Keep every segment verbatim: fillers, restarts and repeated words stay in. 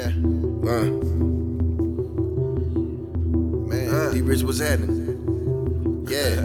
Yeah. Uh. Man, uh. D-Rich, what's happening? Yeah.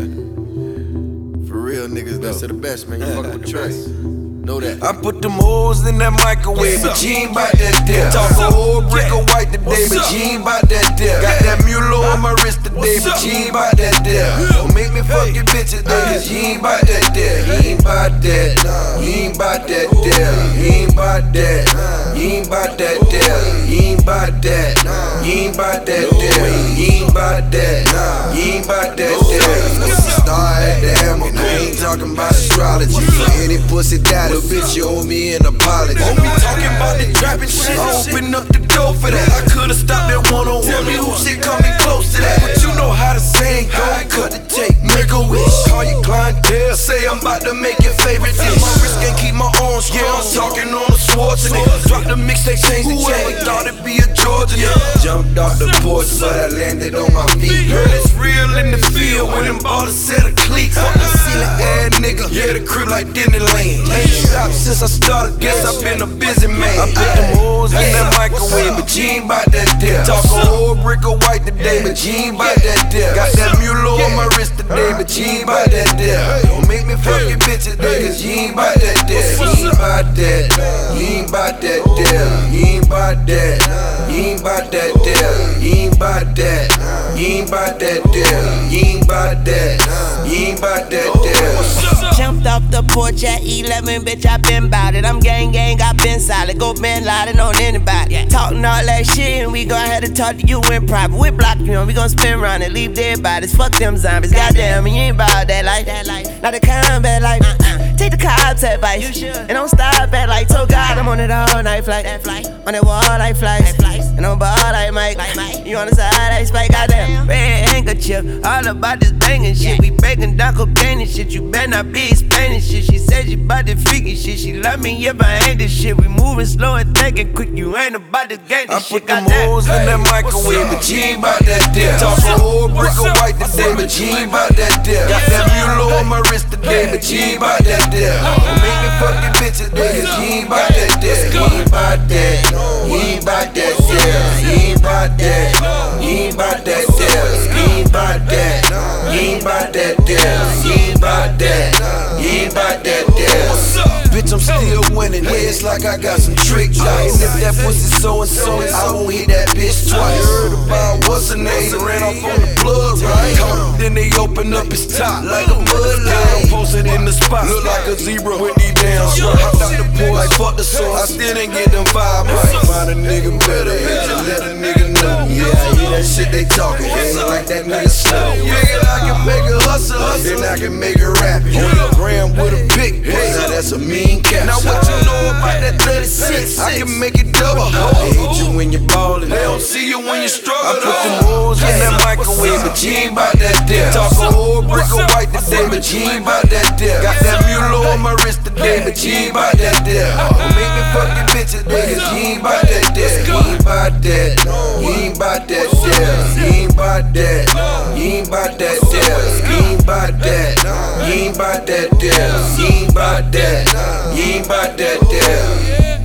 For real niggas, that's the best, man. You fuck with Trey. Know that. I put them hoes in that microwave, but you ain't bout that dip. Talk a whole brick of white today, but you ain't bout that dip. Got that Mulo on my wrist today, but you ain't bout that dip. Don't make me fuck your bitch today, cause you ain't bout that dip. You ain't bout that, you ain't bout that dip. You ain't bout that, you ain't bout that dip. You ain't bout that, you ain't bout that dip. You ain't bout that, you ain't bout that dip. Star at the hammer, I ain't talking about astrology. For any pussy daddy, bitch, you owe me an apology. Won't be talking about the trapping shit. I open up the door for that. I could've stopped that one on one. Tell me who shit coming close to that. But you know how the saying go. Cut the tape, make a wish. Call your clientele, say I'm about to make your favorite dish. My wrist can't keep my arms, yeah, I'm talking on the Schwarzenegger. Drop the mixtape, change the chain. Thought it'd be a Georgia nigga. Jumped off the porch, but I landed on my feet. Heard it's real in the field when them ballers set a cleat. Fuck the ceiling ass nigga, yeah, the crib like Disneyland. Ain't stopped since I started, guess I've been a busy man. I put them hoes in that microwave, but you ain't bout that dip. Talk a whole brick of white today, but you ain't bout that dip. Got that Mulo on my wrist today, but you ain't bout that dip. Don't make me fuck your bitch today, cause you ain't bout that dip. You ain't bout that, you ain't bout that dip. You ain't bout that, you ain't bout that dip. You ain't bout that, you ain't bout that dip. You ain't bout that, you ain't bout that dip. Jumped off the porch at eleven, bitch, I been bout it. I'm gang gang, I been solid. Go been lying on anybody. Yeah. Talking all that shit, and we gon' have to talk to you in private. We block you, and we gon' spin around and leave dead bodies. Fuck them zombies, goddamn, you ain't bout that life. That life. Not the combat life. Uh-uh. Take the cops' advice. You should. And don't stop at like, so God, I'm on it all night flight. That flight. On that wall like flights. And on ball like Mike. Like Mike. You on the side like Spike, goddamn. Red handkerchief, all about this banging shit. We breaking down cocaine and shit. You better not be explaining shit. She said she bout the freaky shit. She love me if I ain't this shit. We moving slow and thinking quick. You ain't about to gain this shit. I put them hoes in that microwave, but you ain't bout that dip. Talk a whole brick of white today, but you ain't bout that dip. Got that Mulo on my wrist today, but you ain't bout that dip. Don't make me fuck your bitch today, cause you ain't bout that dip. You ain't bout that, you ain't bout that dip. You ain't bout that, you ain't bout that dip. You ain't bout that, you ain't bout that dip. You ain't bout that, you ain't bout that dip. Bitch, I'm still winning. Yeah, it's like I got some tricks. And if that pussy so and so, I won't hit that bitch twice. Heard about what's her name? Ran off on the plug, right? Then they open up his top like a mud line. Posted in the spot, look like a zebra with these damn stripes. Hopped out the pool like fuck the soul. I still didn't get them five right. Find a nigga better, yeah, let a nigga know. Yeah, I hear that shit they talking. Ain't like that nigga slow. Nigga, I can make a hustle, then I can make a rap. On the gram with a big boy, now that's a mean cat. Now what you know about that thirty-six? I can make it double. They hate you when you're ballin', they don't see you when you struggle. I put them hoes in that microwave, but you ain't bout that dip. Talk a whole brick of white today, but you ain't bout that dip. Got that Mulo on my wrist today, but you ain't bout that dip. Don't make me fuck your bitch today, cause you ain't bout that dip. You ain't bout that, you ain't bout that dip. You ain't bout that, you ain't bout that dip. You ain't bout that, you ain't bout that dip. You ain't bout that, you ain't bout that dip.